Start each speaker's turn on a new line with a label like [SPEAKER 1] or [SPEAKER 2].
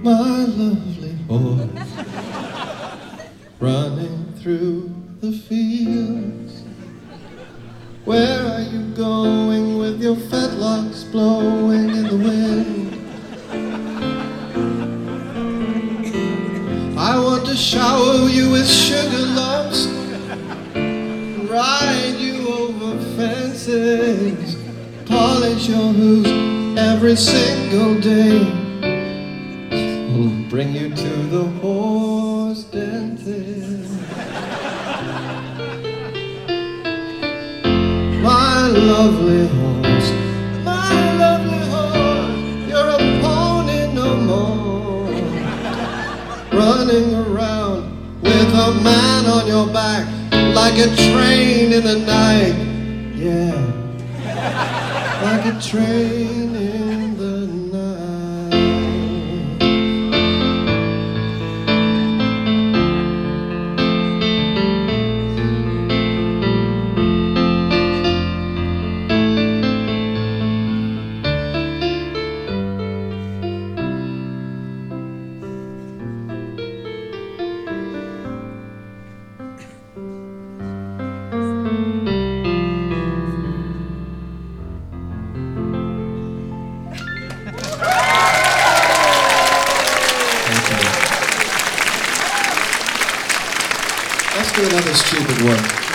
[SPEAKER 1] my lovely horse, running through the fields. Where are you going with your fetlocks blowing in the wind? I want to shower you with sugar lumps, ride you over fences, polish your hooves every single day, bring you to the horse dentist. My lovely horse, you're a pony no more, running around with a man on your back like a train in the night. Yeah, like a train in the night. Let's do another stupid one.